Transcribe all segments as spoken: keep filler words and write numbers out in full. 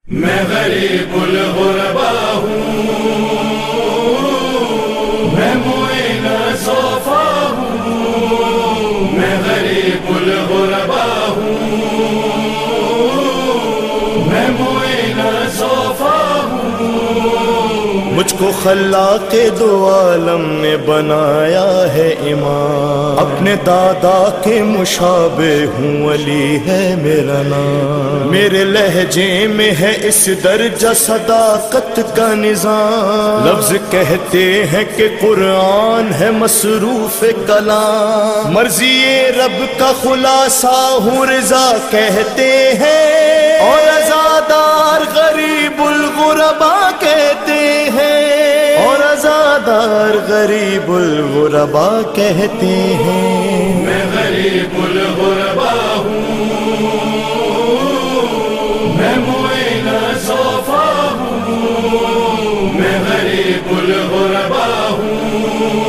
میں غریب الغربا ہوں، میں معین صوفا ہوں، میں غریب الغربا ہوں، میں معین صوفا ہوں۔ مجھ کو خلاق دو عالم نے بنایا ہے امام، اپنے دادا کے مشابہ ہوں، علی ہے میرا نام۔ میرے لہجے میں ہے اس درجہ صداقت کا نظام، لفظ کہتے ہیں کہ قرآن ہے مصروف کلام، مرضی رب کا خلاصہ ہوں رضا کہتے ہیں، اور عزادار غریب الغربا کہتے ہیں، اور عزادار غریب الغربا کہتے ہیں۔ میں غریب الغربا ہوں، میں معین صوفا ہوں، میں غریب الغربا ہوں،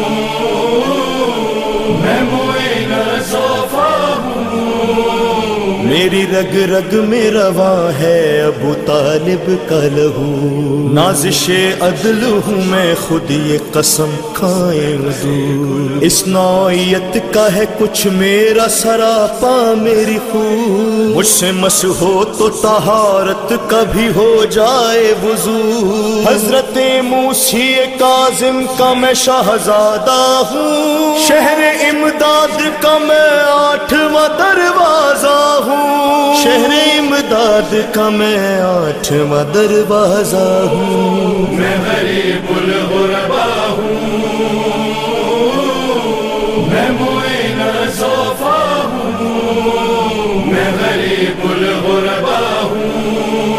میں معین صوفا ہوں۔ میری رگ رگ میں رواں ہے ابو طالب کا لہو، نازش عدل ہوں میں خود یہ قسم کھائے حضور، اس نوعیت کا ہے کچھ میرا سراپا میری خون، مجھ سے مس ہو تو طہارت کبھی ہو جائے وضو، حضرت موسی کاظم کا میں شہزادہ ہوں، شہر امداد کا میں آٹھواں دروازہ ہوں، شہر امداد کا میں آٹھواں دروازہ ہوں۔ میں غریب الغربا ہوں، میں معین صوفا ہوں، میں غریب الغربا ہوں،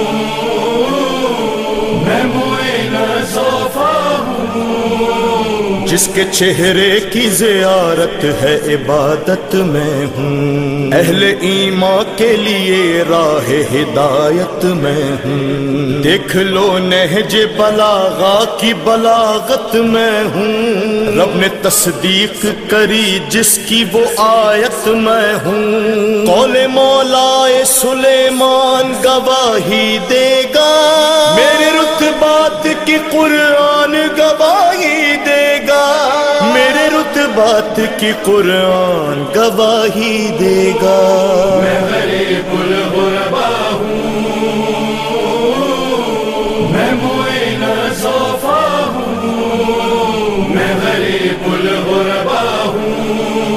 میں معین صوفا ہوں۔ جس کے چہرے کی زیارت ہے عبادت میں ہوں، اہل ایمان کے لیے راہ ہدایت میں ہوں، دیکھ لو نہج بلاغا کی بلاغت میں ہوں، رب نے تصدیق کری جس کی وہ آیت میں ہوں، قول مولا سلیمان گواہی دے گا، میرے رتبات کی قرآن گواہی دے گا، میرے رتبات کی قرآن گواہی دے گا۔ میں غریب الغربا ہوں، میں معین صوفا ہوں، میں غریب الغربا ہوں،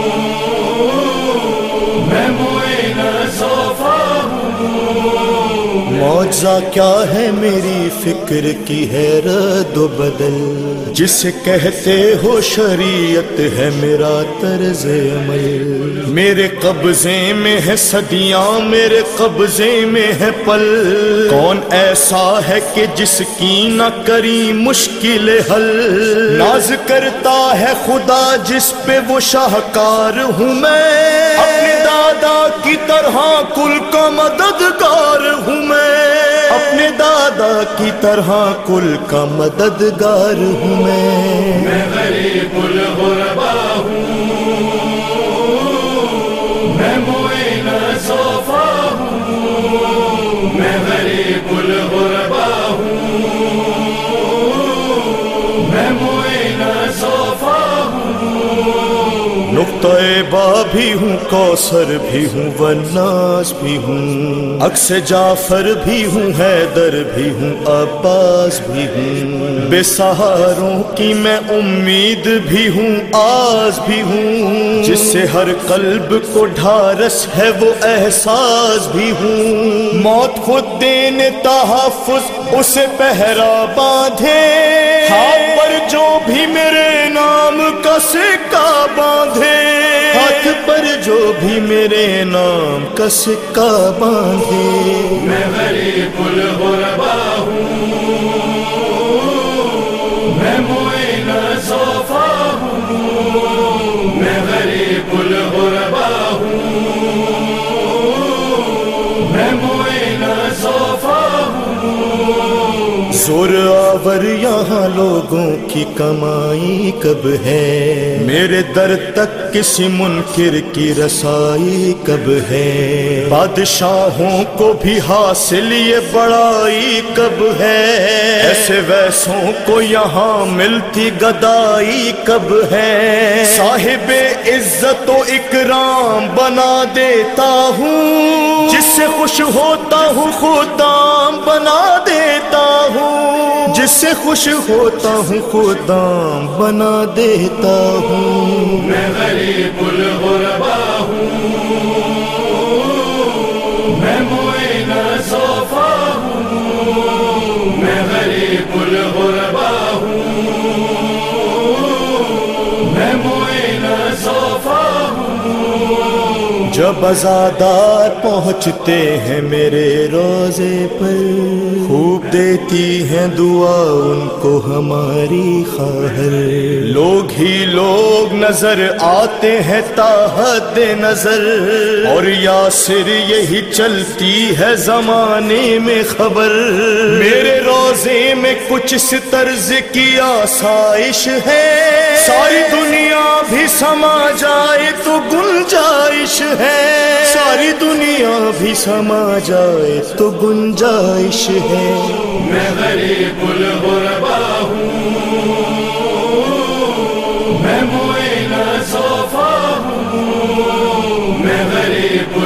میں معین صوفا ہوں۔ معجزہ کیا ہے میری فکر کی ہے رد و بدل، جسے کہتے ہو شریعت ہے میرا طرز عمل، میرے قبضے میں ہے صدیاں میرے قبضے میں ہے پل، کون ایسا ہے کہ جس کی نہ کری مشکل حل، ناز کرتا ہے خدا جس پہ وہ شاہکار ہوں میں، اپنے دادا کی طرح کل کا مددگار ہوں میں، اپنے دادا کی طرح کل کا مددگار ہوں میں۔ میں غریب الغربا ہوں، میں معین صوفا ہوں، میں غریب الغربا ہوں، میں معین صوفا ہوں۔ نقطہ با بھی ہوں، کوثر بھی ہوں، والناس بھی ہوں، عکس جعفر بھی ہوں، حیدر بھی ہوں، عباس بھی ہوں، بے سہاروں کی میں امید بھی ہوں، آس بھی ہوں، جس سے ہر قلب کو ڈھارس ہے وہ احساس بھی ہوں، موت خود دینے تحفظ اسے پہرا باندھے، ہاتھ پر جو بھی میرے نام کا سکہ باندھے، ہاتھ پر جو بھی میرے نام کا سکہ باندھے۔ میں غریب الغربا ہوں، میں معین صوفا ہوں، میں غریب الغربا ہوں، میں معین صوفا ہوں۔ زور منور یہاں لوگوں کی کمائی کب ہے؟ میرے در تک کسی منکر کی رسائی کب ہے؟ بادشاہوں کو بھی حاصل یہ بڑائی کب ہے؟ ایسے ویسوں کو یہاں ملتی گدائی کب ہے؟ صاحب عزت و اکرام بنا دیتا ہوں، جس سے خوش ہوتا ہوں خدام بنا دیتا ہوں، جس سے خوش ہوتا ہوں خدام بنا دیتا ہوں۔ میں غریب الغربا ہوں، میں معین صفا ہوں، میں غریب الغربا ہوں، میں معین صفا ہوں۔ جب عزادار پہنچتے ہیں میرے روزے پر، خوب دیتی ہیں دعا ان کو ہماری خواہر، لوگ ہی لوگ نظر آتے ہیں تا حد نظر، اور یاسر یہی چلتی ہے زمانے میں خبر۔ میرے روزے میں کچھ اس طرز کی آسائش ہے، ساری دنیا بھی سما جائے تو گنجائش ہے، ساری دنیا بھی سما جائے تو گنجائش ہے۔ میں غریب الغربا ہوں، میں معین صفا ہوں، میں غریب